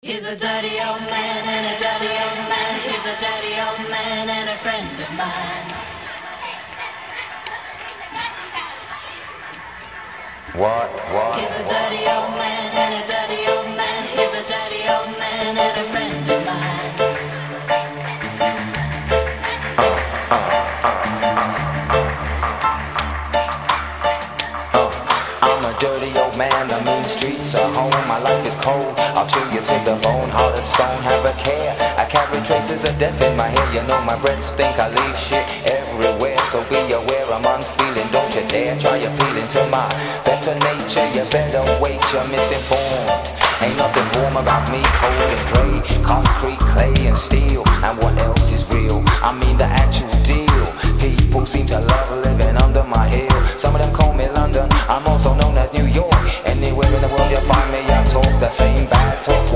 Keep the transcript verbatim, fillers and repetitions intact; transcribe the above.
He's a dirty old man and a dirty old man. He's a dirty old man and a friend of mine. What? What? He's a dirty old man and a dirty old man. He's a dirty old man and a friend of mine. Uh, uh, uh, uh, uh. I'm a dirty old man, the mean streets are home. My life is cold, I'll chew you to the bone. Heart of stone, have a care. I carry traces of death in my hair. You know my breath stink, I leave shit everywhere. So be aware, I'm unfeeling. Don't you dare try appealing to my better nature. You better wait, you're misinformed. Ain't nothing warm about me, cold and grey. Concrete, clay and steel. And what else is real? I mean the actual deal. People seem to love living under my heel. Some of them call me London, I'm also known as New York. Anywhere in the world you find me, I talk the same bad talk.